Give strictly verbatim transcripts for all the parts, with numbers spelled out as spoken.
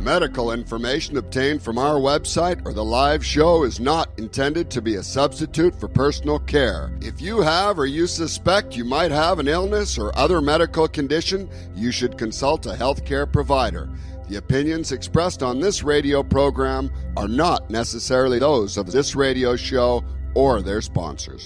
Medical information obtained from our website or the live show is not intended to be a substitute for personal care. If you have or you suspect you might have an illness or other medical condition, you should consult a healthcare provider. The opinions expressed on this radio program are not necessarily those of this radio show or their sponsors.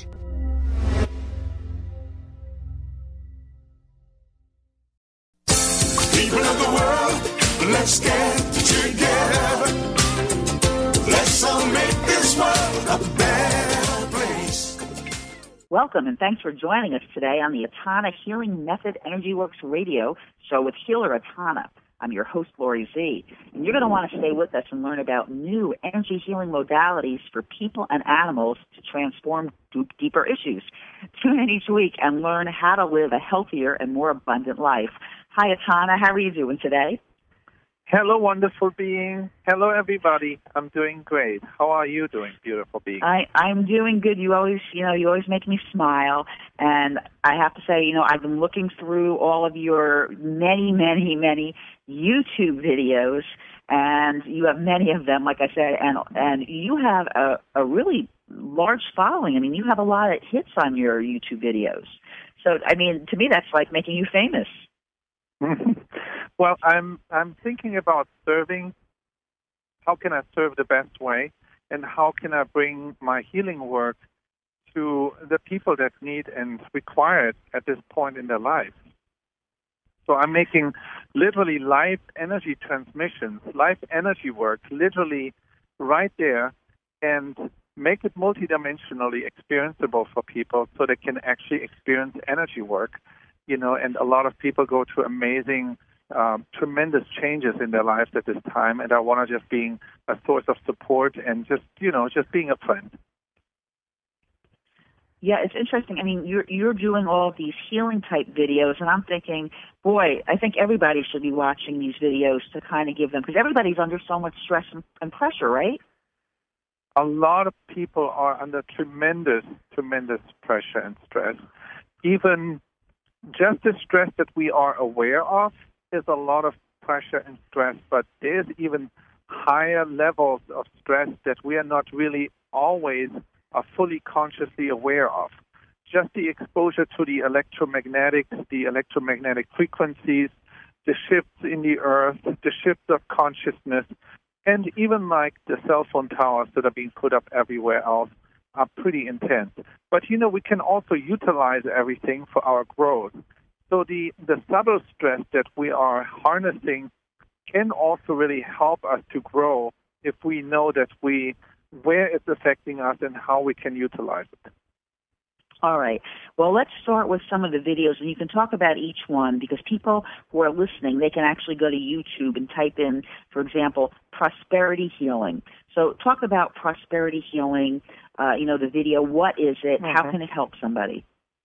People of the world, let's get together. Let's all make this world a better place. Welcome, and thanks for joining us today on the Atana Healing Method Energy Works radio show with Healer Atana. I'm your host, Lori Z, and you're going to want to stay with us and learn about new energy healing modalities for people and animals to transform deeper issues. Tune in each week and learn how to live a healthier and more abundant life. Hi, Atana. How are you doing today? Hello, wonderful being. Hello, everybody. I'm doing great. How are you doing, beautiful being? I, I'm doing good. You always, you know, you always make me smile. And I have to say, you know, I've been looking through all of your many, many, many YouTube videos, and you have many of them, like I said, and and you have a, a really large following. I mean, you have a lot of hits on your YouTube videos. So, I mean, to me, that's like making you famous. Well, I'm I'm thinking about serving. How can I serve the best way, and how can I bring my healing work to the people that need and require it at this point in their lives? So I'm making literally live energy transmissions, live energy work, literally right there, and make it multidimensionally experienceable for people so they can actually experience energy work. You know, and a lot of people go through amazing, um, tremendous changes in their lives at this time, and I want to just being a source of support and just, you know, just being a friend. Yeah, it's interesting. I mean, you're you're doing all of these healing type videos, and I'm thinking, boy, I think everybody should be watching these videos to kind of give them, because everybody's under so much stress and, and pressure, right? A lot of people are under tremendous, tremendous pressure and stress. Even just the stress that we are aware of is a lot of pressure and stress, but there's even higher levels of stress that we are not really always are fully consciously aware of. Just the exposure to the electromagnetics, the electromagnetic frequencies, the shifts in the earth, the shifts of consciousness, and even like the cell phone towers that are being put up everywhere else are pretty intense. But, you know, we can also utilize everything for our growth. So the, the subtle stress that we are harnessing can also really help us to grow if we know that we where it's affecting us and how we can utilize it. All right. Well, let's start with some of the videos, and you can talk about each one because people who are listening, they can actually go to YouTube and type in, for example, prosperity healing. So talk about prosperity healing, uh, you know, the video. What is it? Mm-hmm. How can it help somebody?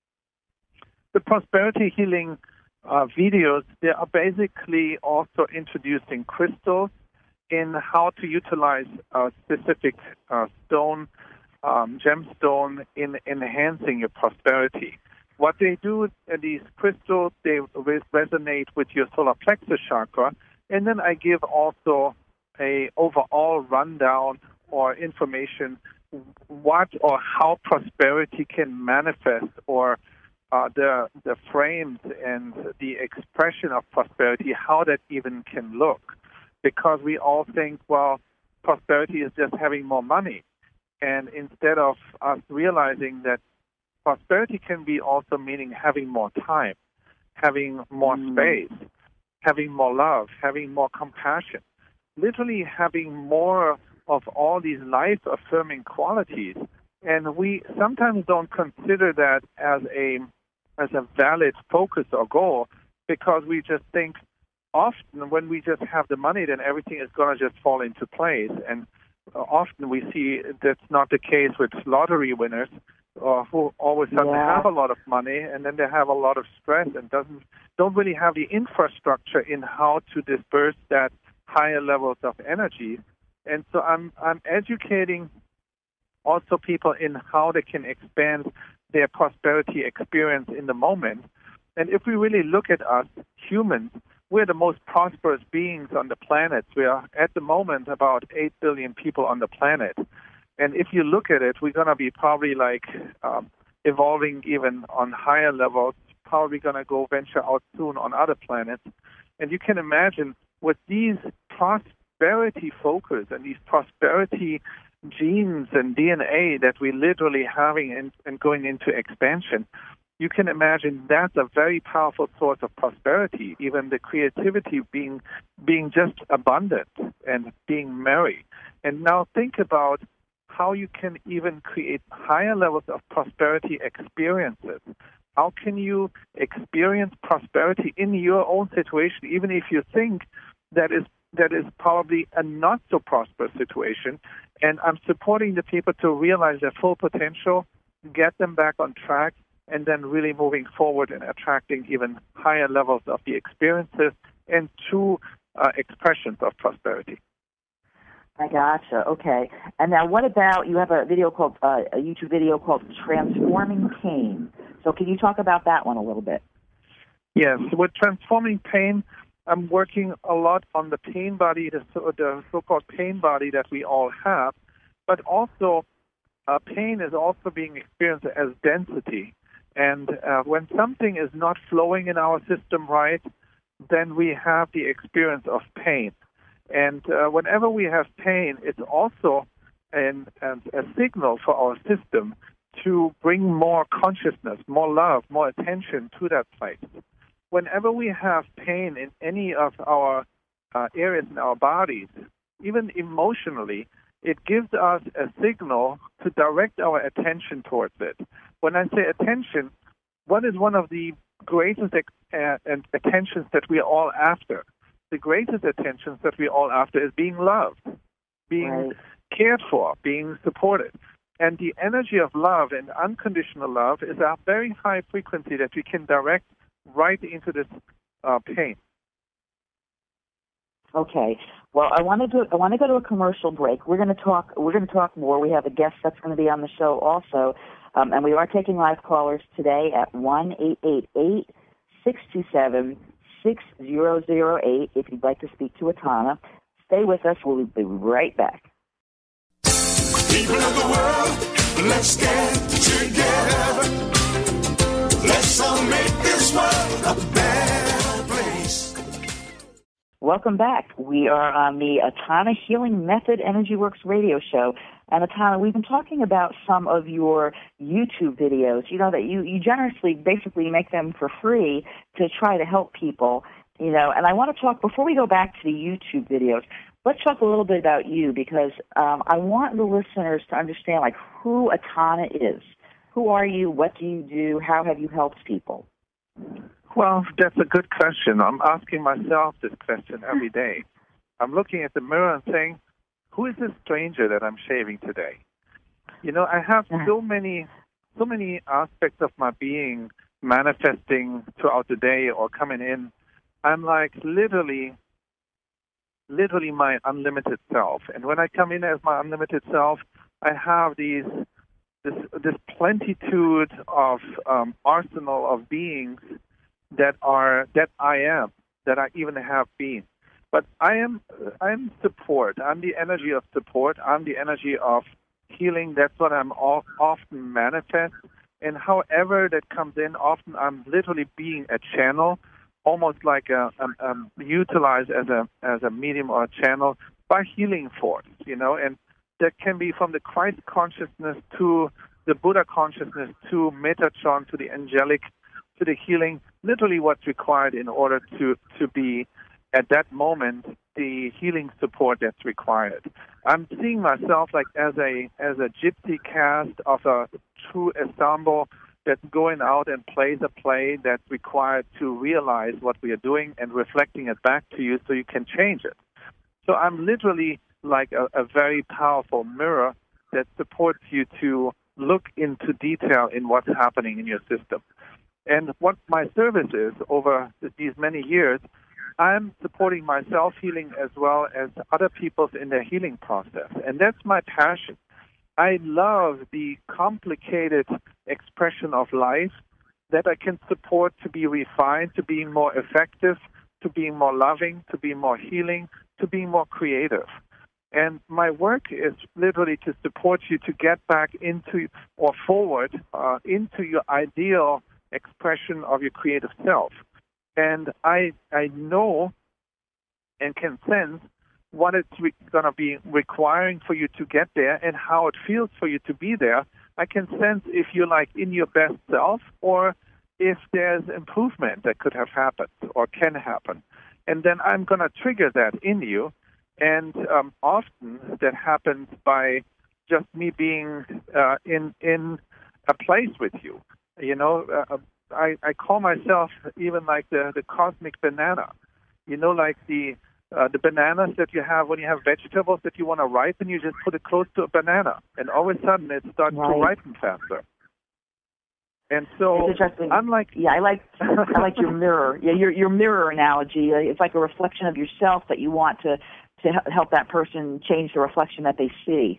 The prosperity healing uh, videos, they are basically also introducing crystals in how to utilize a specific uh, stone, um, gemstone in enhancing your prosperity. What they do, uh, these crystals, they res- resonate with your solar plexus chakra, and then I give also a overall rundown or information what or how prosperity can manifest, or uh, the the frames and the expression of prosperity, how that even can look. Because we all think, well, prosperity is just having more money. And instead of us realizing that prosperity can be also meaning having more time, having more mm. space, having more love, having more compassion, literally having more of all these life-affirming qualities. And we sometimes don't consider that as a as a valid focus or goal, because we just think often when we just have the money, then everything is going to just fall into place. And uh, often we see that's not the case with lottery winners uh, who always suddenly yeah. have a lot of money, and then they have a lot of stress and doesn't don't really have the infrastructure in how to disperse that higher levels of energy. And so I'm I'm educating also people in how they can expand their prosperity experience in the moment. And if we really look at us humans, we're the most prosperous beings on the planet. We are, at the moment, about eight billion people on the planet. And if you look at it, we're going to be probably like um, evolving even on higher levels, probably going to go venture out soon on other planets. And you can imagine with these prosperity focus and these prosperity genes and D N A that we're literally having and, and going into expansion, you can imagine that's a very powerful source of prosperity, even the creativity being being just abundant and being merry. And now think about how you can even create higher levels of prosperity experiences. How can you experience prosperity in your own situation, even if you think that is that is probably a not so prosperous situation? And I'm supporting the people to realize their full potential, get them back on track, and then really moving forward and attracting even higher levels of the experiences and true uh, expressions of prosperity. I gotcha. Okay. And now what about, you have a video called, uh, a YouTube video called Transforming Pain. So can you talk about that one a little bit? Yes. With Transforming Pain, I'm working a lot on the pain body, the, so, the so-called pain body that we all have, but also uh, pain is also being experienced as density. And uh, when something is not flowing in our system right, then we have the experience of pain. And uh, whenever we have pain, it's also an, an, a signal for our system to bring more consciousness, more love, more attention to that place. Whenever we have pain in any of our uh, areas in our bodies, even emotionally, it gives us a signal to direct our attention towards it. When I say attention, what is one of the greatest uh, attentions that we are all after? The greatest attentions that we are all after is being loved, being right. cared for, being supported. And the energy of love and unconditional love is a very high frequency that we can direct right into this uh, pain. Okay. Well, I want to do. I want to go to a commercial break. We're going to talk. We're going to talk more. We have a guest that's going to be on the show also, um, and we are taking live callers today at one eight eight eight six two seven six zero zero eight. If you'd like to speak to Etana, stay with us. We'll be right back. People of the world, let's get together. Let's all make this world a better place. Welcome back. We are on the Etana Healing Method Energy Works radio show. And Etana, we've been talking about some of your YouTube videos. You know that you, you generously basically make them for free to try to help people. You know, and I want to talk, before we go back to the YouTube videos, let's talk a little bit about you, because um, I want the listeners to understand, like, who Etana is. Who are you? What do you do? How have you helped people? Well, that's a good question. I'm asking myself this question every day. I'm looking at the mirror and saying, who is this stranger that I'm shaving today? You know, I have so many, so many aspects of my being manifesting throughout the day or coming in. I'm like literally, literally my unlimited self. And when I come in as my unlimited self, I have these this this plenitude of um, arsenal of beings that are that I am, that I even have been. But I am I'm support. I'm the energy of support. I'm the energy of healing. That's what I'm all, often manifest. And however that comes in, often I'm literally being a channel, almost like a, a, a utilized as a as a medium or a channel by healing force. You know, and that can be from the Christ consciousness to the Buddha consciousness to Metatron to the angelic to the healing. Literally, what's required in order to to be at that moment the healing support that's required. I'm seeing myself like as a as a gypsy cast of a true ensemble that's going out and plays a play that's required to realize what we are doing and reflecting it back to you so you can change it. So I'm literally like a, a very powerful mirror that supports you to look into detail in what's happening in your system. And what my service is over these many years, I'm supporting my self-healing as well as other people's in their healing process. And that's my passion. I love the complicated expression of life that I can support to be refined, to being more effective, to being more loving, to being more healing, to being more creative. And my work is literally to support you to get back into or forward uh, into your ideal expression of your creative self. And I I know and can sense what it's re- going to be requiring for you to get there and how it feels for you to be there. I can sense if you're like in your best self or if there's improvement that could have happened or can happen. And then I'm going to trigger that in you. And um, often that happens by just me being uh, in in a place with you. You know, uh, I, I call myself even like the, the cosmic banana. You know, like the uh, the bananas that you have when you have vegetables that you want to ripen, you just put it close to a banana, and all of a sudden it starts right. to ripen faster. And so, it's interesting. unlike yeah, I like I like your mirror. Yeah, your your mirror analogy. It's like a reflection of yourself that you want to to help that person change the reflection that they see.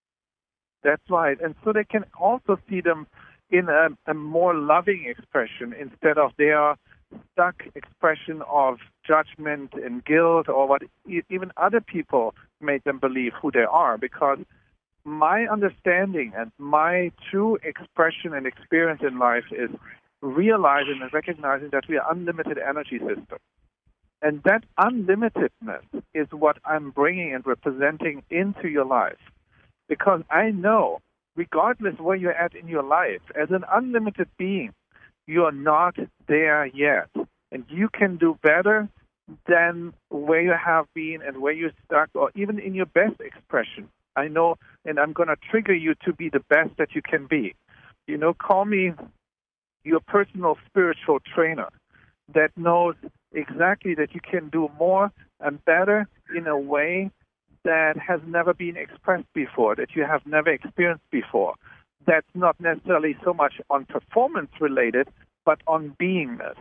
That's right, and so they can also see them in a, a more loving expression instead of their stuck expression of judgment and guilt or what even other people made them believe who they are. Because my understanding and my true expression and experience in life is realizing and recognizing that we are unlimited energy system. And that unlimitedness is what I'm bringing and representing into your life. Because I know, regardless where you're at in your life, as an unlimited being, you are not there yet. And you can do better than where you have been and where you're stuck, or even in your best expression. I know, and I'm going to trigger you to be the best that you can be. You know, call me your personal spiritual trainer that knows exactly that you can do more and better in a way that has never been expressed before, that you have never experienced before. That's not necessarily so much on performance related, but on beingness,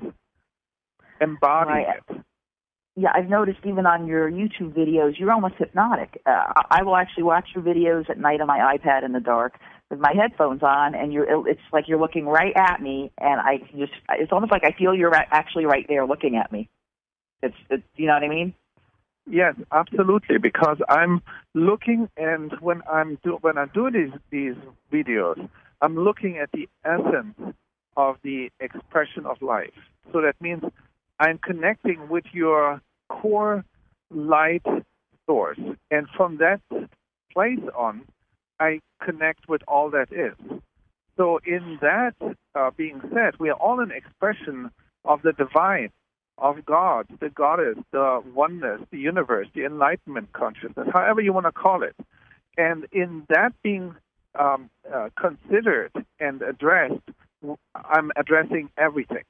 embodying right. it. Yeah, I've noticed even on your YouTube videos, you're almost hypnotic. Uh, I will actually watch your videos at night on my iPad in the dark with my headphones on, and you're, it's like you're looking right at me, and I just, it's almost like I feel you're actually right there looking at me. It's, it's you know what I mean? Yes, absolutely, because I'm looking, and when I'm do, when I do these, these videos, I'm looking at the essence of the expression of life. So that means I'm connecting with your core light source. And from that place on, I connect with all that is. So in that uh, being said, we are all an expression of the divine, of God, the goddess, the oneness, the universe, the enlightenment consciousness, however you want to call it. And in that being um, uh, considered and addressed, I'm addressing everything.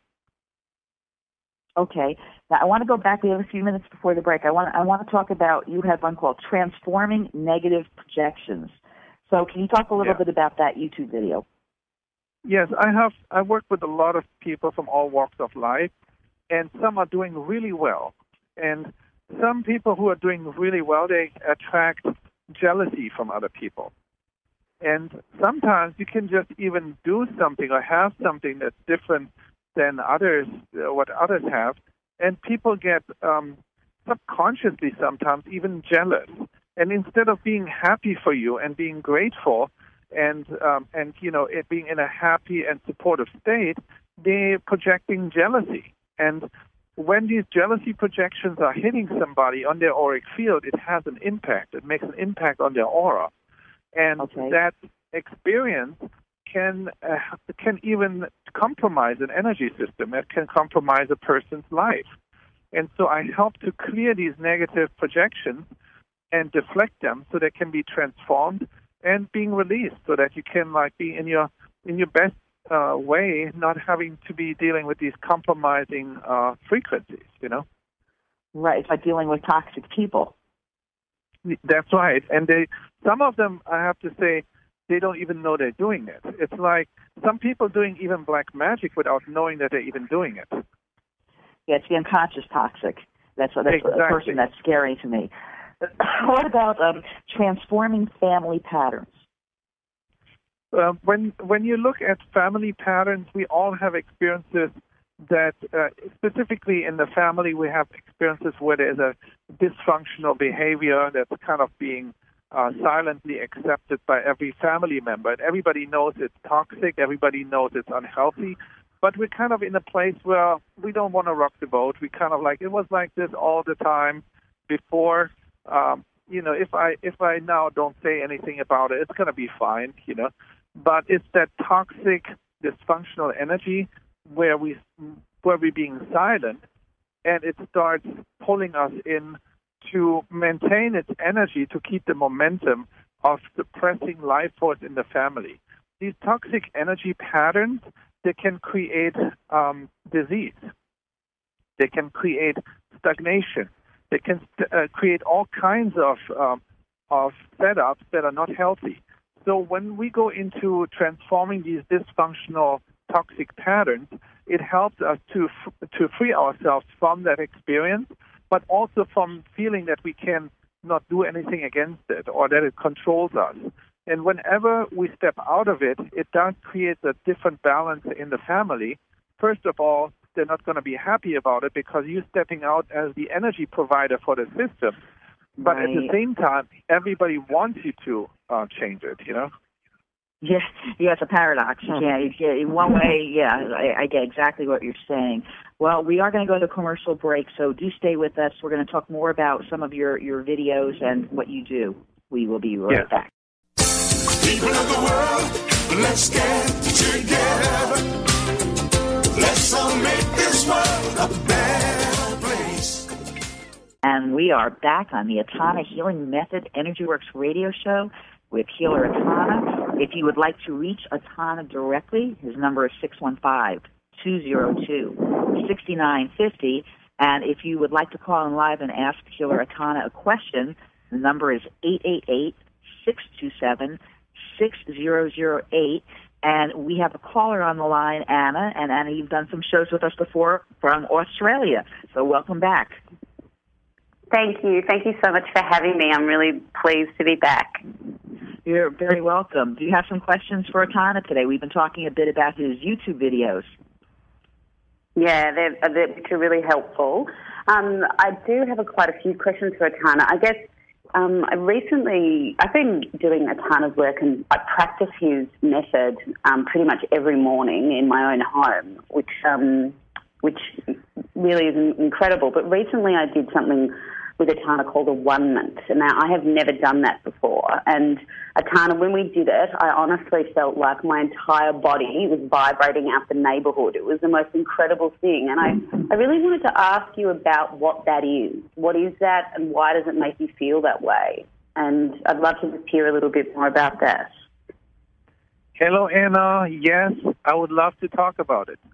Okay. Now, I want to go back. We have a few minutes before the break. I want I want to talk about, you have one called Transforming Negative Projections. So can you talk a little yeah. bit about that YouTube video? Yes, I have. I work with a lot of people from all walks of life, and some are doing really well. And some people who are doing really well, they attract jealousy from other people. And sometimes you can just even do something or have something that's different than others, uh, what others have, and people get um, subconsciously sometimes even jealous. And instead of being happy for you and being grateful and um, and you know it being in a happy and supportive state, they're projecting jealousy. And when these jealousy projections are hitting somebody on their auric field, it has an impact. It makes an impact on their aura, and okay. that experience can uh, can even compromise an energy system. It can compromise a person's life. And so I help to clear these negative projections and deflect them so they can be transformed and being released so that you can like be in your in your best uh, way, not having to be dealing with these compromising uh, frequencies, you know? Right. It's like dealing with toxic people. That's right. And they some of them, I have to say, they don't even know they're doing it. It's like some people doing even black magic without knowing that they're even doing it. Yeah, it's the unconscious toxic. That's, that's exactly. a person that's scary to me. What about um, transforming family patterns? Uh, when when you look at family patterns, we all have experiences that uh, specifically in the family we have experiences where there's a dysfunctional behavior that's kind of being uh, silently accepted by every family member. And everybody knows it's toxic, everybody knows it's unhealthy, but we're kind of in a place where we don't want to rock the boat. We kind of like, it was like this all the time before. Um, you know, if I if I now don't say anything about it, it's going to be fine, you know. But it's that toxic, dysfunctional energy where we where we're being silent, and it starts pulling us in to maintain its energy to keep the momentum of suppressing life force in the family. These toxic energy patterns, they can create um, disease. They can create stagnation. They can uh, create all kinds of um, of setups that are not healthy. So when we go into transforming these dysfunctional toxic patterns, it helps us to f- to free ourselves from that experience, but also from feeling that we can not do anything against it or that it controls us. And whenever we step out of it, it does create a different balance in the family. First of all, they're not going to be happy about it because you're stepping out as the energy provider for the system. But right. at the same time, everybody wants you to uh, change it, you know? Yeah, yeah, it's a paradox. Yeah, yeah, in one way, yeah, I, I get exactly what you're saying. Well, we are going to go to commercial break, so do stay with us. We're going to talk more about some of your, your videos and what you do. We will be right yes. back. People of the world, let's get together. Let's all make this world a better place. And we are back on the Atana Healing Method Energy Works radio show with Healer Atana. If you would like to reach Atana directly, his number is six one five, two zero two, six nine five zero. And if you would like to call in live and ask Healer Atana a question, the number is eight eight eight, six two seven, six zero zero eight. And we have a caller on the line, Anna. And Anna, you've done some shows with us before from Australia. So welcome back. Thank you. Thank you so much for having me. I'm really pleased to be back. You're very welcome. Do you have some questions for Atana today? We've been talking a bit about his YouTube videos. Yeah, they're, they're really helpful. Um, I do have a, quite a few questions for Atana. I guess um, I recently, I've been doing Atana's work and I practice his method um, pretty much every morning in my own home, which um, which really is incredible. But recently I did something with Atana called a one-ment. Now, I have never done that before. And Atana, when we did it, I honestly felt like my entire body was vibrating out the neighbourhood. It was the most incredible thing. And I, I really wanted to ask you about what that is. What is that and why does it make you feel that way? And I'd love to just hear a little bit more about that. Hello, Anna. Yes, I would love to talk about it.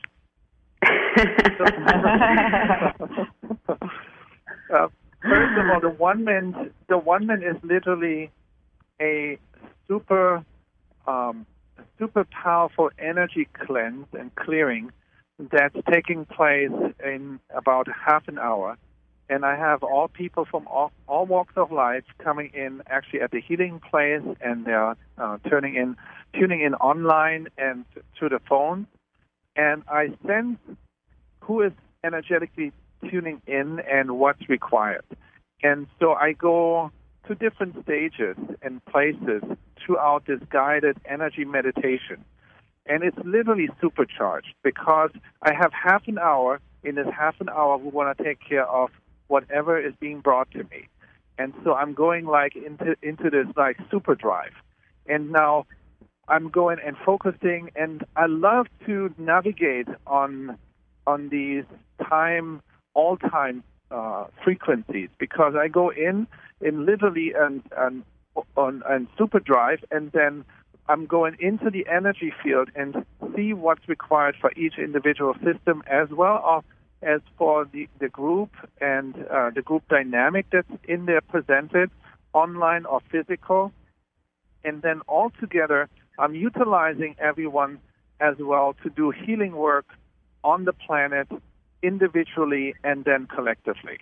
Uh, first of all, the one man, the one man is literally a super, um, super powerful energy cleanse and clearing that's taking place in about half an hour. And I have all people from all, all walks of life coming in actually at the healing place, and they're uh, turning in, tuning in online and through the phone. And I sense who is energetically tuning in and what's required. And so I go to different stages and places throughout this guided energy meditation. And it's literally supercharged because I have half an hour. In this half an hour, we want to take care of whatever is being brought to me. And so I'm going like into into this like super drive. And now I'm going and focusing, and I love to navigate on on these time all-time uh, frequencies because I go in in literally and and on and super drive, and then I'm going into the energy field and see what's required for each individual system, as well as for the, the group and uh, the group dynamic that's in there presented, online or physical. And then all together, I'm utilizing everyone as well to do healing work on the planet, individually and then collectively.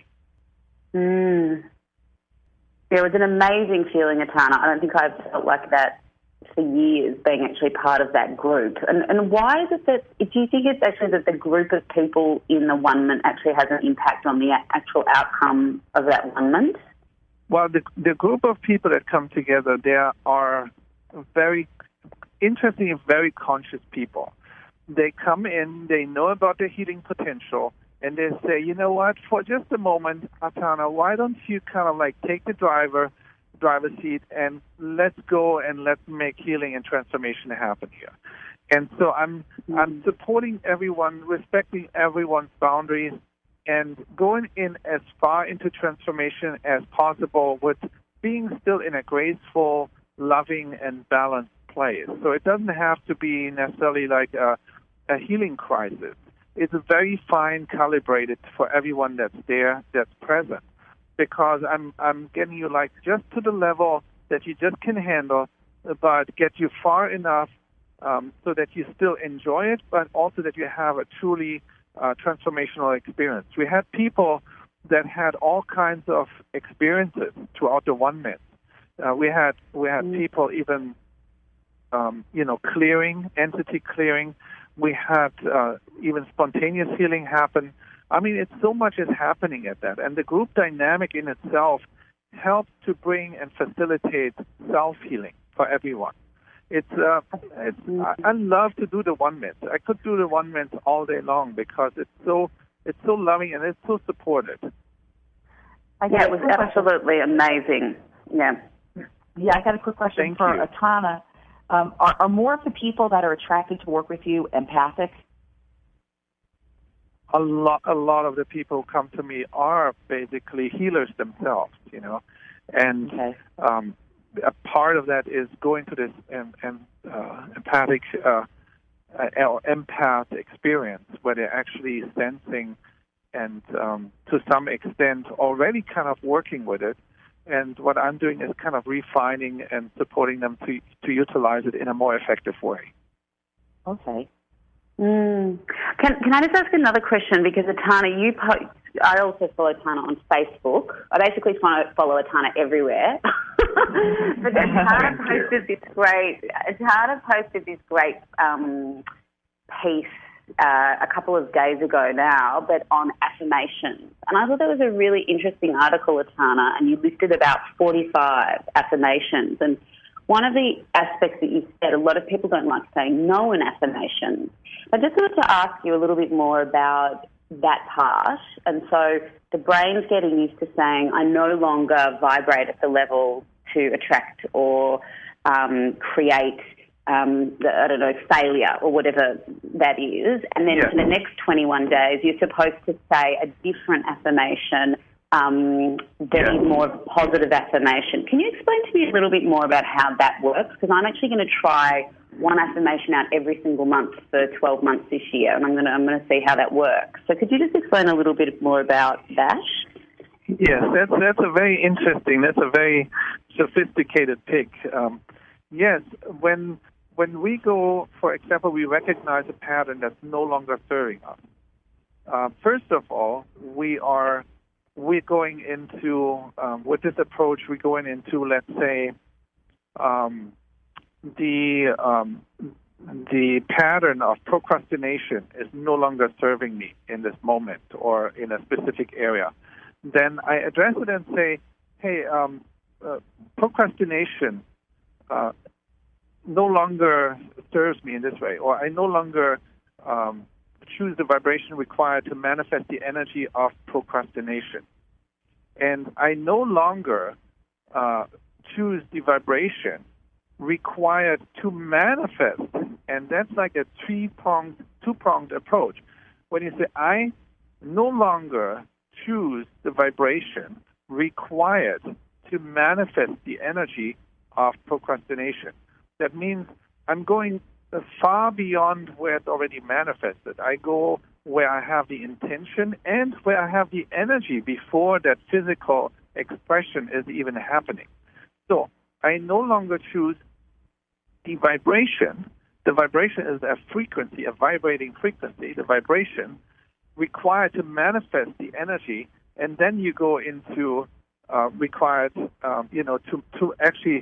Mm. Yeah, it was an amazing feeling, Atana. I don't think I've felt like that for years being actually part of that group. And, and why is it that, do you think it's actually that the group of people in the one-ment actually has an impact on the actual outcome of that one-ment? Well, the, the group of people that come together, there are very interesting, very conscious people. They come in, they know about their healing potential, and they say, you know what, for just a moment, Atana, why don't you kind of like take the driver, driver's seat, and let's go and let's make healing and transformation happen here. And so I'm mm-hmm. I'm supporting everyone, respecting everyone's boundaries, and going in as far into transformation as possible with being still in a graceful, loving, and balanced place. So it doesn't have to be necessarily like a, a healing crisis. It's very fine calibrated for everyone that's there, that's present, because I'm I'm getting you like just to the level that you just can handle, but get you far enough um, so that you still enjoy it, but also that you have a truly uh, transformational experience. We had people that had all kinds of experiences throughout the one-ment. Uh, we had we had mm. people even um, you know clearing, entity clearing. We had uh, even spontaneous healing happen. I mean, it's so much is happening at that. And the group dynamic in itself helps to bring and facilitate self-healing for everyone. It's, uh, it's I, I love to do the one-ment. I could do the one-ment all day long because it's so it's so loving and it's so supportive. Yeah, it was absolutely amazing. Yeah. Yeah, I got a quick question Thank for you. Atana. Um, are, are more of the people that are attracted to work with you empathic? A lot, a lot of the people who come to me are basically healers themselves, you know, and okay. um, a part of that is going to this um, um, uh, empathic uh, uh, or empath experience where they're actually sensing and um, to some extent already kind of working with it. And what I'm doing is kind of refining and supporting them to to utilize it in a more effective way. Okay. Mm. Can can I just ask another question? Because Atana, you po- I also follow Atana on Facebook. I basically follow, follow Atana everywhere. But Atana posted this great. Atana posted this great um, piece uh, a couple of days ago now, but on affirmations. And I thought that was a really interesting article, Atana, and you listed about forty-five affirmations. And one of the aspects that you said, a lot of people don't like saying no in affirmations. I just wanted to ask you a little bit more about that part. And so the brain's getting used to saying, I no longer vibrate at the level to attract or um, create Um, the, I don't know, failure or whatever that is. And then yeah. for the next twenty-one days, you're supposed to say a different affirmation um, that yeah. is more of a positive affirmation. Can you explain to me a little bit more about how that works? Because I'm actually going to try one affirmation out every single month for twelve months this year, and I'm going to I'm going to see how that works. So could you just explain a little bit more about that? Yes, that's, that's a very interesting, that's a very sophisticated pick. Um, yes, when... When we go, for example, we recognize a pattern that's no longer serving us. Uh, first of all, we are we're going into um, with this approach. We're going into, let's say, um, the um, the pattern of procrastination is no longer serving me in this moment or in a specific area. Then I address it and say, "Hey, um, uh, procrastination." Uh, no longer serves me in this way, or I no longer um, choose the vibration required to manifest the energy of procrastination. And I no longer uh, choose the vibration required to manifest, and that's like a three-pronged, two-pronged approach. When you say, I no longer choose the vibration required to manifest the energy of procrastination. That means I'm going far beyond where it's already manifested. I go where I have the intention and where I have the energy before that physical expression is even happening. So I no longer choose the vibration. The vibration is a frequency, a vibrating frequency, the vibration required to manifest the energy, and then you go into uh, required, um, you know, to, to actually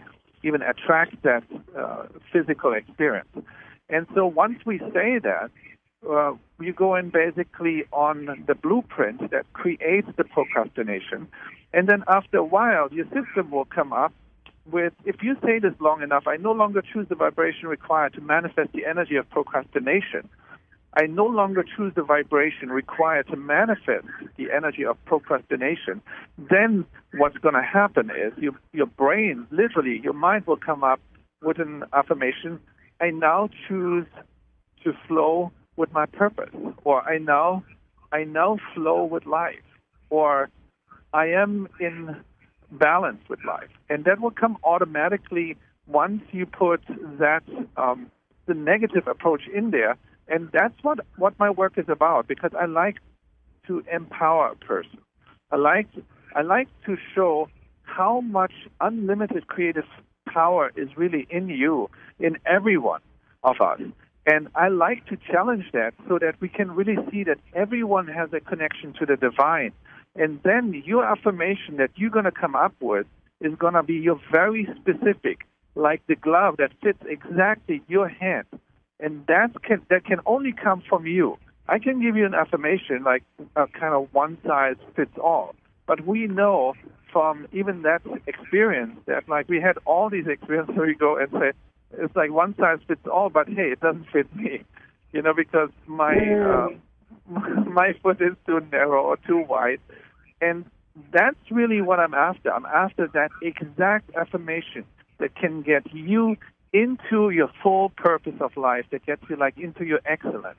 even attract that uh, physical experience. And so once we say that, uh, you go in basically on the blueprint that creates the procrastination. And then after a while, your system will come up with, if you say this long enough, I no longer choose the vibration required to manifest the energy of procrastination. I no longer choose the vibration required to manifest the energy of procrastination. Then what's going to happen is your, your brain, literally, your mind will come up with an affirmation. I now choose to flow with my purpose, or I now, I now flow with life, or I am in balance with life. And that will come automatically once you put that, um, the negative approach in there. And that's what, what my work is about, because I like to empower a person. I like, I like to show how much unlimited creative power is really in you, in every one of us. And I like to challenge that so that we can really see that everyone has a connection to the divine. And then your affirmation that you're going to come up with is going to be your very specific, like the glove that fits exactly your hand. And that can that can only come from you. I can give you an affirmation like a kind of one size fits all. But we know from even that experience that like we had all these experiences where you go and say, it's like one size fits all, but hey, it doesn't fit me. You know, because my uh, my foot is too narrow or too wide. And that's really what I'm after. I'm after that exact affirmation that can get you into your full purpose of life, that gets you like into your excellence.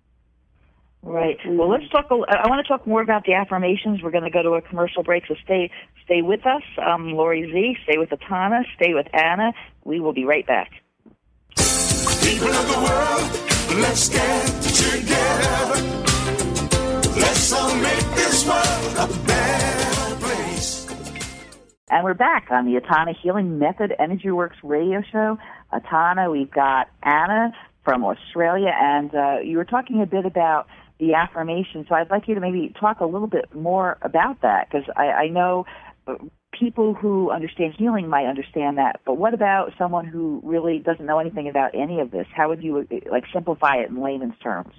Right. Well, let's talk. I want to talk more about the affirmations. We're going to go to a commercial break, so stay stay with us. I'm Lori Z. Stay with Etana. Stay with Anna. We will be right back. People of the world, let's get together. Let's all make this world a better place. And we're back on the Etana Healing Method Energy Works radio show. Etana, we've got Anna from Australia, and uh, you were talking a bit about the affirmation, so I'd like you to maybe talk a little bit more about that, because I, I know people who understand healing might understand that, but what about someone who really doesn't know anything about any of this? How would you like simplify it in layman's terms?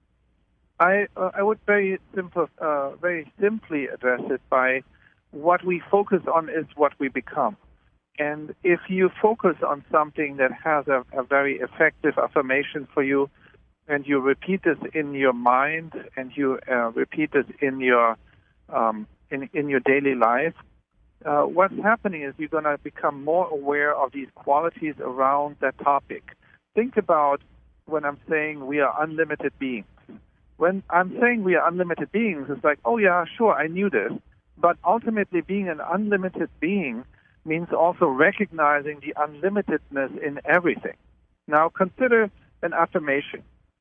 I uh, I would very simple, uh, very simply address it by what we focus on is what we become. And if you focus on something that has a, a very effective affirmation for you, and you repeat this in your mind, and you uh, repeat this in your um, in in your daily life, uh, what's happening is you're going to become more aware of these qualities around that topic. Think about when I'm saying we are unlimited beings. When I'm saying we are unlimited beings, it's like, oh yeah, sure, I knew this. But ultimately, being an unlimited being means also recognizing the unlimitedness in everything. Now, consider an affirmation.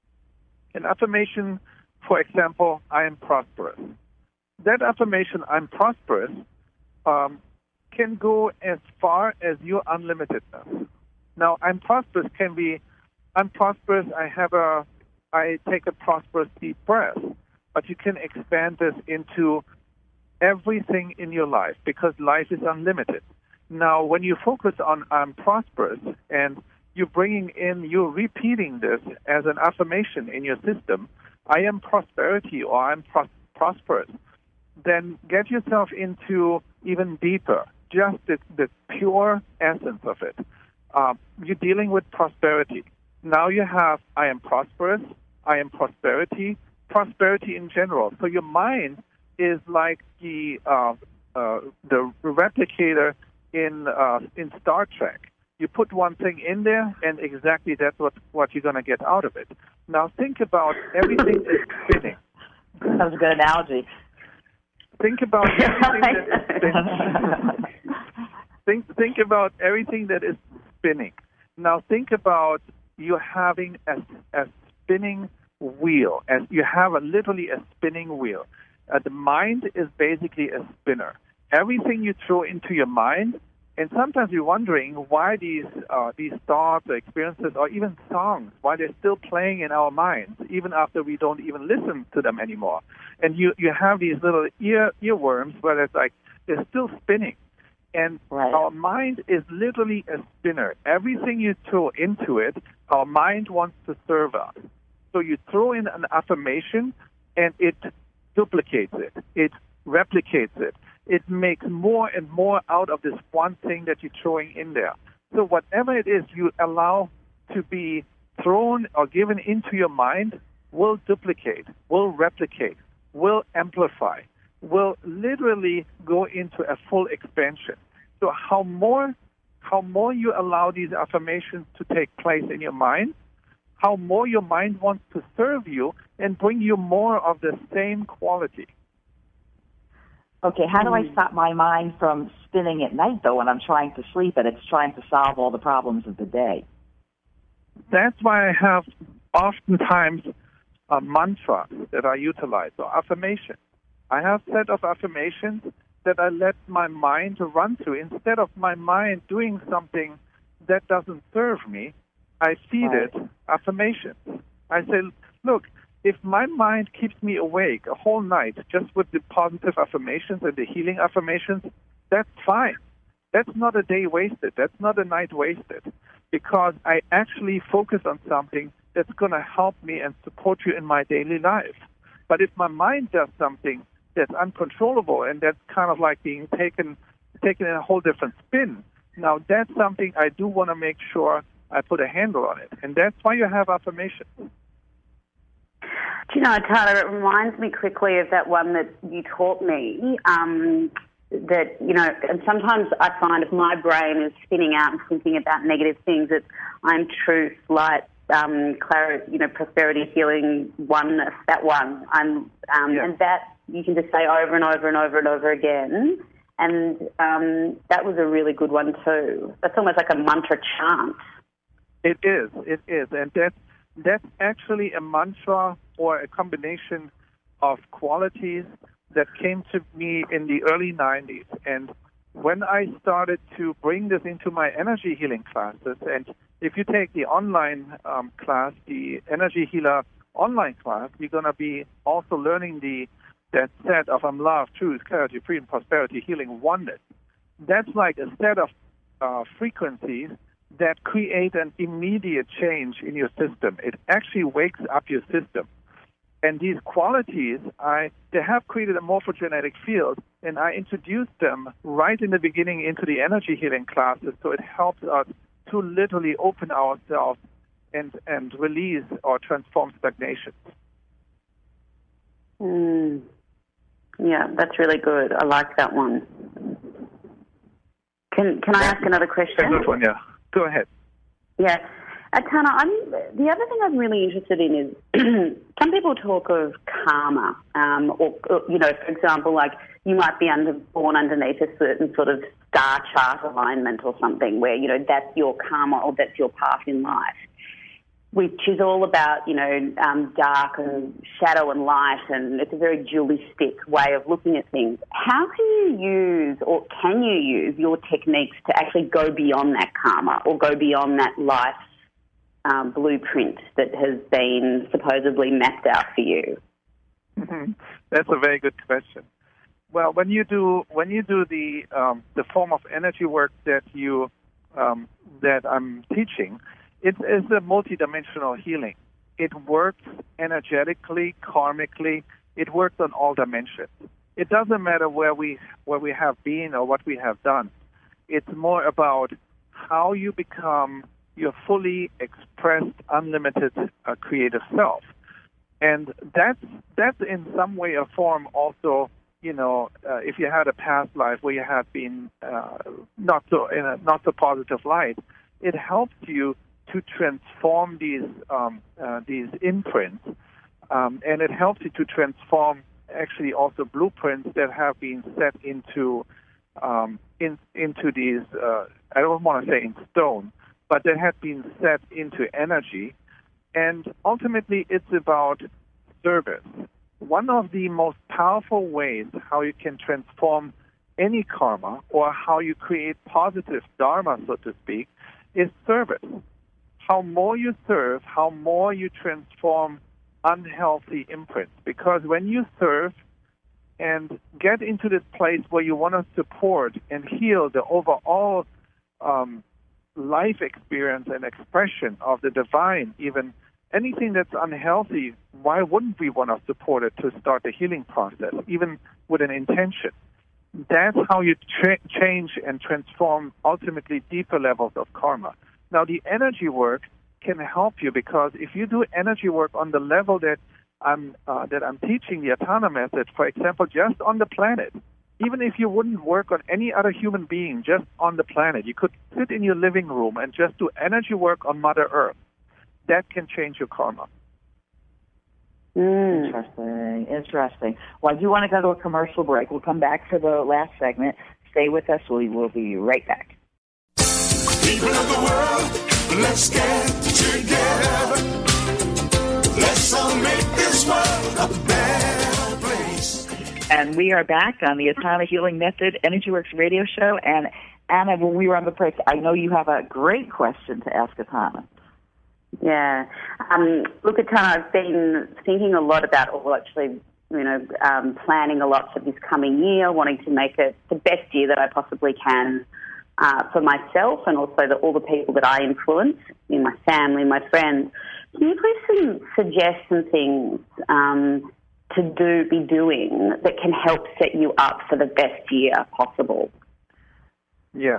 An affirmation, for example, I am prosperous. That affirmation, I'm prosperous, um, can go as far as your unlimitedness. Now, I'm prosperous can be, I'm prosperous, I have a, I take a prosperous deep breath. But you can expand this into everything in your life, because life is unlimited. Now, when you focus on I'm prosperous, and you're bringing in, you're repeating this as an affirmation in your system, I am prosperity, or I'm pros- prosperous, then get yourself into even deeper, just the, the pure essence of it. Uh, you're dealing with prosperity. Now you have I am prosperous, I am prosperity, prosperity in general. So your mind is like the uh, uh, the replicator in uh, in Star Trek. You put one thing in there, and exactly that's what, what you're going to get out of it. Now think about everything is spinning. That was a good analogy. Think about everything that is spinning. think think about everything that is spinning. Now think about you having a, a spinning wheel, and you have a, literally a spinning wheel. Uh, the mind is basically a spinner. Everything you throw into your mind, and sometimes you're wondering why these uh, these thoughts or experiences or even songs, why they're still playing in our minds, even after we don't even listen to them anymore. And you, you have these little ear earworms where it's like they're still spinning. And Right. our mind is literally a spinner. Everything you throw into it, our mind wants to serve us. So you throw in an affirmation, and it duplicates it. It replicates it. It makes more and more out of this one thing that you're throwing in there. So whatever it is you allow to be thrown or given into your mind will duplicate, will replicate, will amplify, will literally go into a full expansion. So how more, how more you allow these affirmations to take place in your mind, how more your mind wants to serve you and bring you more of the same quality. Okay, how do I stop my mind from spinning at night, though, when I'm trying to sleep and it's trying to solve all the problems of the day? That's why I have oftentimes a mantra that I utilize, or affirmation. I have a set of affirmations that I let my mind run through. Instead of my mind doing something that doesn't serve me, I feed Right. it affirmations. I say, look, if my mind keeps me awake a whole night just with the positive affirmations and the healing affirmations, that's fine. That's not a day wasted. That's not a night wasted, because I actually focus on something that's going to help me and support you in my daily life. But if my mind does something that's uncontrollable and that's kind of like being taken taken in a whole different spin, now that's something I do want to make sure I put a handle on it. And that's why you have affirmations. Do you know, Tyler, it reminds me quickly of that one that you taught me, um, that, you know, and sometimes I find if my brain is spinning out and thinking about negative things, that I'm truth, light, um, clarity, you know, prosperity, healing, oneness, that one. I'm, um, Yeah. And that you can just say over and over and over and over again. And um, that was a really good one too. That's almost like a mantra chant. It is, it is. And that's, that's actually a mantra or a combination of qualities that came to me in the early nineties. And when I started to bring this into my energy healing classes, and if you take the online um, class, the Energy Healer online class, you're going to be also learning the that set of I'm love, truth, clarity, freedom, prosperity, healing, oneness. That's like a set of uh, frequencies that create an immediate change in your system. It actually wakes up your system. And these qualities, I they have created a morphogenetic field, and I introduced them right in the beginning into the energy healing classes, so it helps us to literally open ourselves and, and release or transform stagnation. Mm. Yeah, that's really good. I like that one. Can Can I ask another question? A good one, yeah. Go ahead. Yeah. Uh, Tana, I'm, the other thing I'm really interested in is some people talk of karma, um, or, or, you know, for example, like you might be under, born underneath a certain sort of star chart alignment or something where, you know, that's your karma or that's your path in life, which is all about, you know, um, dark and shadow and light, and it's a very dualistic way of looking at things. How can you use, or can you use, your techniques to actually go beyond that karma or go beyond that life um, blueprint that has been supposedly mapped out for you? Mm-hmm. That's a very good question. Well, when you do when you do the um, the form of energy work that you um, that I'm teaching, it is a multidimensional healing. It works energetically, karmically. It works on all dimensions. It doesn't matter where we where we have been or what we have done. It's more about how you become your fully expressed, unlimited uh, creative self. And that's, that's in some way or form also, you know, uh, if you had a past life where you had been uh, not so in a not so positive light, it helps you to transform these um, uh, these imprints, um, and it helps you to transform actually also blueprints that have been set into um, in, into these. Uh, I don't want to say in stone, but that have been set into energy, and ultimately it's about service. One of the most powerful ways how you can transform any karma or how you create positive dharma, so to speak, is service. How more you serve, how more you transform unhealthy imprints. Because when you serve and get into this place where you want to support and heal the overall um, life experience and expression of the divine, even anything that's unhealthy, why wouldn't we want to support it to start the healing process, even with an intention? That's how you tra- change and transform ultimately deeper levels of karma. Now, the energy work can help you, because if you do energy work on the level that I'm uh, that I'm teaching, the Atana method, for example, just on the planet, even if you wouldn't work on any other human being, just on the planet, you could sit in your living room and just do energy work on Mother Earth. That can change your karma. Mm. Interesting, interesting. Well, I do want to go to a commercial break. We'll come back for the last segment. Stay with us. We will be right back. People of the world, let's get together. Let's all make this world a better place. And we are back on the Atana Healing Method Energy Works radio show. And Anna, when we were on the break, I know you have a great question to ask Atana. Yeah. Um, look, Atana, I've been thinking a lot about, or actually, you know, um, planning a lot for this coming year, wanting to make it the best year that I possibly can uh, for myself and also the, all the people that I influence in my family, my friends. Can you please some, suggest some things um, to do, be doing that can help set you up for the best year possible? Yeah.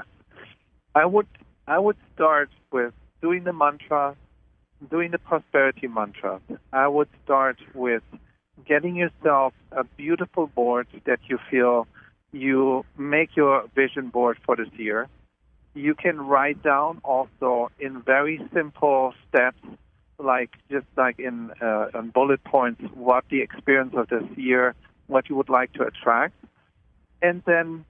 I would, I would start with doing the mantra, doing the prosperity mantra. I would start with getting yourself a beautiful board that you feel you make your vision board for this year. You can write down also in very simple steps, like just like in, uh, in bullet points, what the experience of this year, what you would like to attract. And then,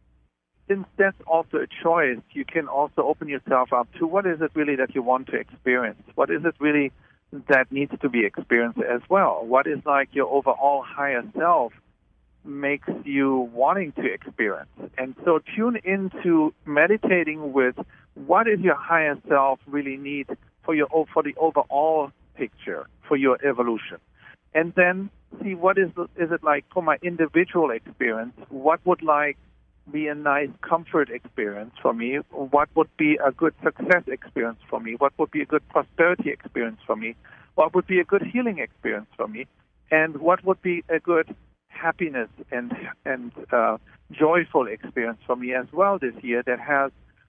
since that's also a choice, you can also open yourself up to what is it really that you want to experience? What is it really that needs to be experienced as well? What is like your overall higher self makes you wanting to experience? And so tune into meditating with what is your higher self really need for your for the overall picture, for your evolution. And then see what is is it like for my individual experience, what would like be a nice comfort experience for me? What would be a good success experience for me? What would be a good prosperity experience for me? What would be a good healing experience for me? And what would be a good happiness and and uh, joyful experience for me as well this year that has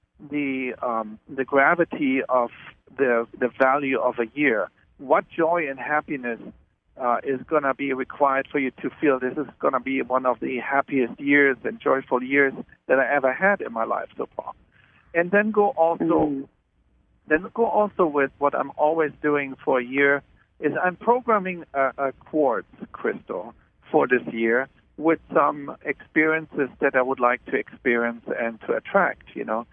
the um, the gravity of the the value of a year? What joy and happiness Uh, is going to be required for you to feel this is going to be one of the happiest years and joyful years that I ever had in my life so far. And then go also, mm. then go also with what I'm always doing for a year is I'm programming a, a quartz crystal for this year with some experiences that I would like to experience and to attract, you know.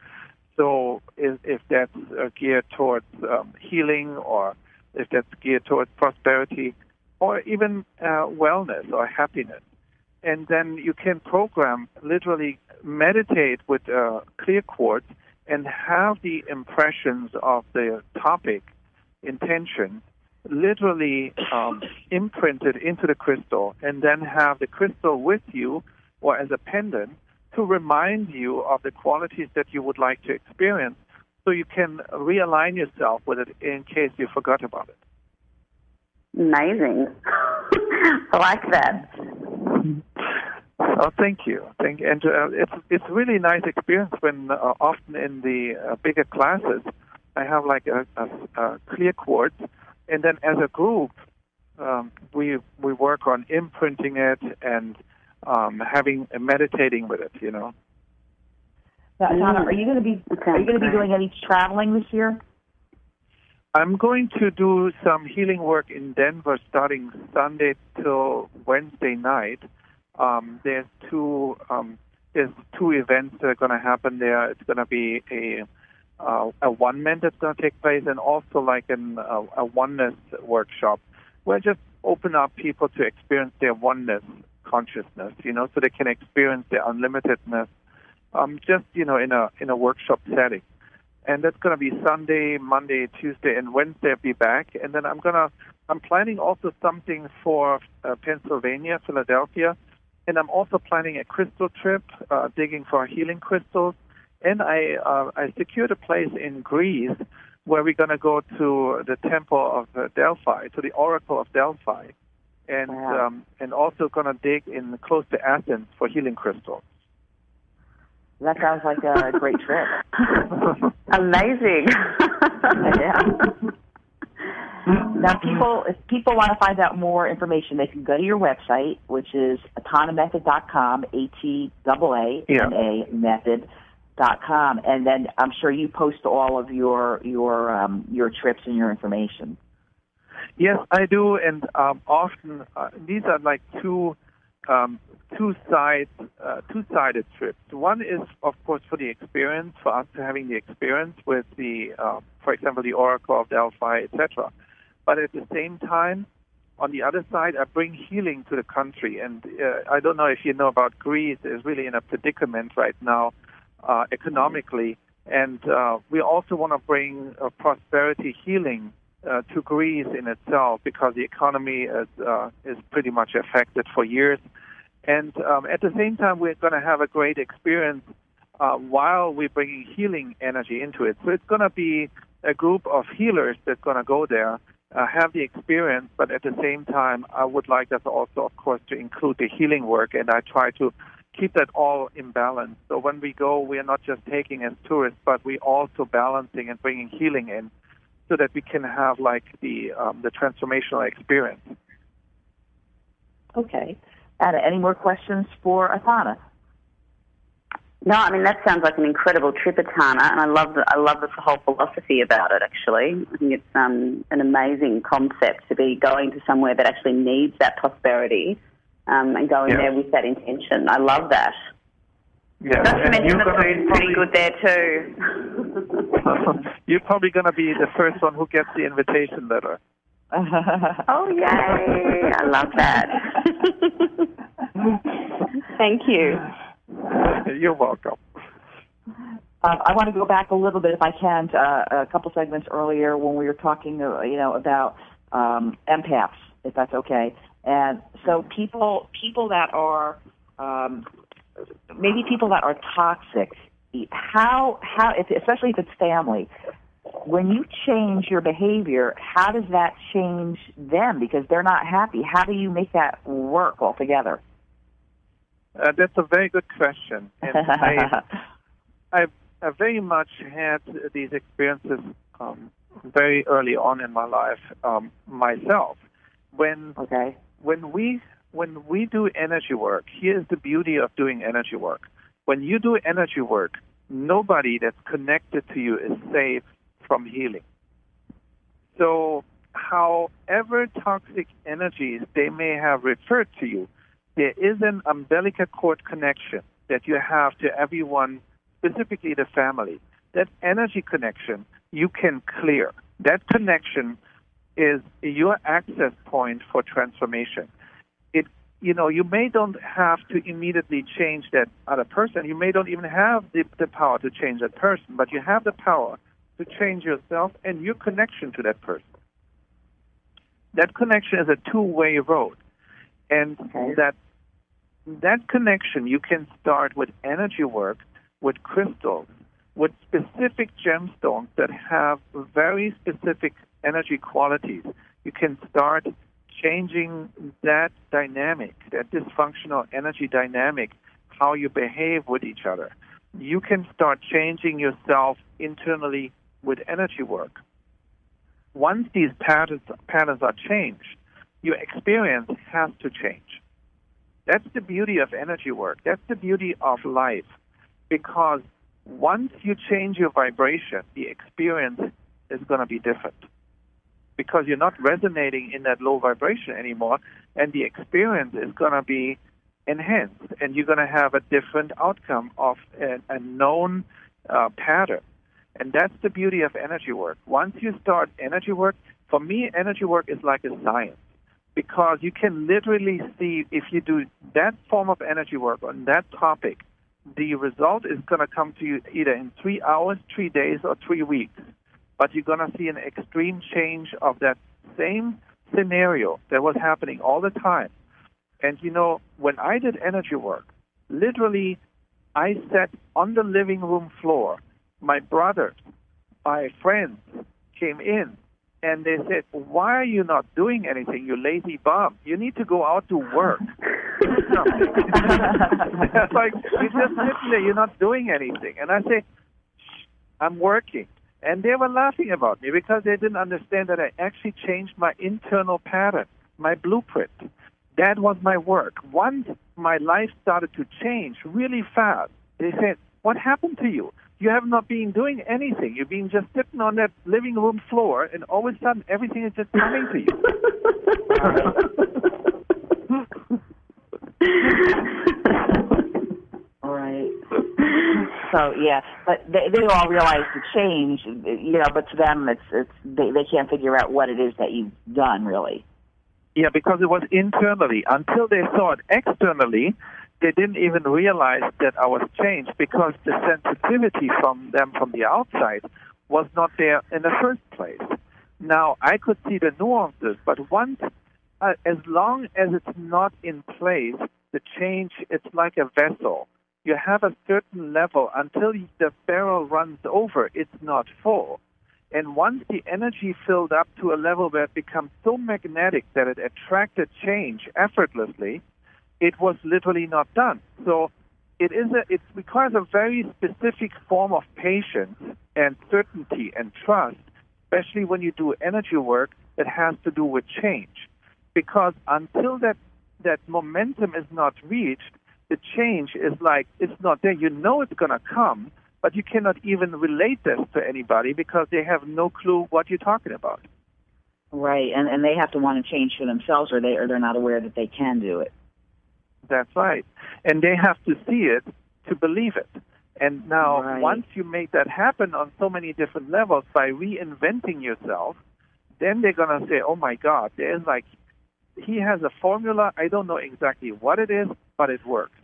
So if, if that's uh, geared towards um, healing, or if that's geared towards prosperity, or even uh, wellness or happiness. And then you can program, literally meditate with uh, clear quartz and have the impressions of the topic, intention, literally um, imprinted into the crystal, and then have the crystal with you or as a pendant to remind you of the qualities that you would like to experience, so you can realign yourself with it in case you forgot about it. Amazing. I like that. Oh, thank you. Thank you. And uh, it's it's really nice experience when uh, often in the uh, bigger classes I have like a, a, a clear quartz, and then as a group um, we we work on imprinting it and um, having uh, meditating with it. You know. Now, Atana, are you going to be are you going to be doing any traveling this year? I'm going to do some healing work in Denver starting Sunday till Wednesday night. Um, there's two um, there's two events that are going to happen there. It's going to be a uh, a one-man that's going to take place, and also like an, uh, a oneness workshop where I just open up people to experience their oneness consciousness, you know, so they can experience their unlimitedness, um, just, you know, in a in a workshop setting. And that's going to be Sunday, Monday, Tuesday, and Wednesday I'll be back. And then I'm going to, I'm planning also something for uh, Pennsylvania, Philadelphia, and I'm also planning a crystal trip, uh, digging for healing crystals. And I uh, I secured a place in Greece where we're going to go to the temple of uh, Delphi, to the Oracle of Delphi, and Wow. um, and also going to dig in close to Athens for healing crystals. That sounds like a great trip. Amazing. Yeah. Now, people, if people want to find out more information, they can go to your website, which is atana method dot com, A T A A N A method dot com, and then I'm sure you post all of your your um, your trips and your information. Yes, I do, and um, often uh, these are like two um, two sides, uh, two-sided trips. One is, of course, for the experience, for us to having the experience with the, uh, for example, the Oracle of Delphi, et cetera. But at the same time, on the other side, I bring healing to the country. And uh, I don't know if you know about Greece is really in a predicament right now uh, economically. And uh, we also want to bring uh, prosperity healing uh, to Greece in itself because the economy is, uh, is pretty much affected for years. And um, at the same time, we're going to have a great experience uh, while we're bringing healing energy into it. So it's going to be a group of healers that's going to go there, uh, have the experience, but at the same time, I would like us also, of course, to include the healing work, and I try to keep that all in balance. So when we go, we are not just taking as tourists, but we're also balancing and bringing healing in so that we can have, like, the um, the transformational experience. Okay. Anna, any more questions for Atana? No, I mean, that sounds like an incredible trip, Atana, and I love the, I love the whole philosophy about it, actually. I think it's um, an amazing concept to be going to somewhere that actually needs that prosperity um, and going Yeah. there with that intention. I love that. Yeah, Not to and mention you're the gonna food's pretty good there, too. You're probably going to be the first one who gets the invitation letter. Oh, yay. I love that. Thank you. You're welcome. Um, I want to go back a little bit, if I can, to, uh, a couple segments earlier when we were talking, uh, you know, about um, empaths, if that's okay. And so people, people that are, um, maybe people that are toxic, how, how, if, especially if it's family, when you change your behavior, how does that change them? Because they're not happy. How do you make that work altogether? Uh, that's a very good question. And I, I've, I very much had these experiences um, very early on in my life um, myself. When Okay. when we when we do energy work, here's the beauty of doing energy work. When you do energy work, nobody that's connected to you is safe from healing. So however toxic energies they may have referred to you, there is an umbilical cord connection that you have to everyone, specifically the family. That energy connection you can clear. That connection is your access point for transformation. It, you know, you may don't have to immediately change that other person. You may don't even have the, the power to change that person, but you have the power to change yourself and your connection to that person. That connection is a two-way road. And Okay. that that connection you can start with energy work, with crystals, with specific gemstones that have very specific energy qualities. You can start changing that dynamic, that dysfunctional energy dynamic, how you behave with each other. You can start changing yourself internally with energy work. Once these patterns, patterns are changed, your experience has to change. That's the beauty of energy work. That's the beauty of life. Because once you change your vibration, the experience is going to be different. Because you're not resonating in that low vibration anymore, and the experience is going to be enhanced, and you're going to have a different outcome of a, a known uh, pattern. And that's the beauty of energy work. Once you start energy work, for me, energy work is like a science. Because you can literally see if you do that form of energy work on that topic, the result is going to come to you either in three hours, three days, or three weeks. But you're going to see an extreme change of that same scenario that was happening all the time. And, you know, when I did energy work, literally I sat on the living room floor. My brothers, my friends came in, and they said, why are you not doing anything, you lazy bum? You need to go out to work. Do something. Like, you're just sitting there, you're not doing anything. And I say, shh, I'm working. And they were laughing about me because they didn't understand that I actually changed my internal pattern, my blueprint. That was my work. Once my life started to change really fast, they said, what happened to you? You have not been doing anything. You've been just sitting on that living room floor, and all of a sudden, everything is just coming to you. All right. So, yeah, but they, they all realize the change, you know, but to them, it's it's they, they can't figure out what it is that you've done, really. Yeah, because it was internally. Until they saw it externally, they didn't even realize that I was changed because the sensitivity from them from the outside was not there in the first place. Now, I could see the nuances, but once, uh, as long as it's not in place, the change, it's like a vessel. You have a certain level until the barrel runs over, it's not full. And once the energy filled up to a level where it becomes so magnetic that it attracted change effortlessly, it was literally not done. So it is a, it requires a very specific form of patience and certainty and trust, especially when you do energy work that has to do with change. Because until that, that momentum is not reached, the change is like, it's not there. You know it's going to come, but you cannot even relate this to anybody because they have no clue what you're talking about. Right, and and they have to want to change for themselves, or they or they're not aware that they can do it. That's right, and they have to see it to believe it. And now, right. Once you make that happen on so many different levels by reinventing yourself, then they're gonna say, "Oh my God, there's like he has a formula. I don't know exactly what it is, but it works."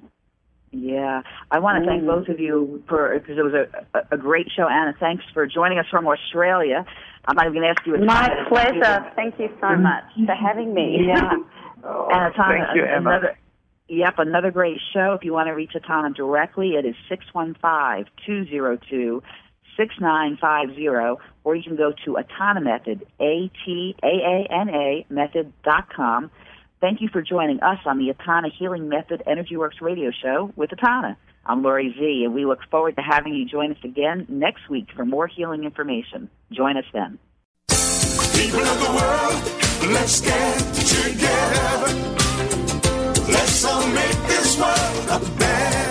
Yeah, I want to thank both of you for because it was a, a great show, Anna. Thanks for joining us from Australia. I'm not even going to ask you. A My pleasure. Thank you so much for having me. Yeah, oh, and Atana, thank you, Emma. Another, yep, another great show. If you want to reach Atana directly, it is six one five, two zero two, six nine five zero, or you can go to Atana Method, A T A A N A method dot com. Thank you for joining us on the Atana Healing Method Energy Works radio show with Atana. I'm Lori Z, and we look forward to having you join us again next week for more healing information. Join us then. People of the world, let's get together. Let's all make this world a better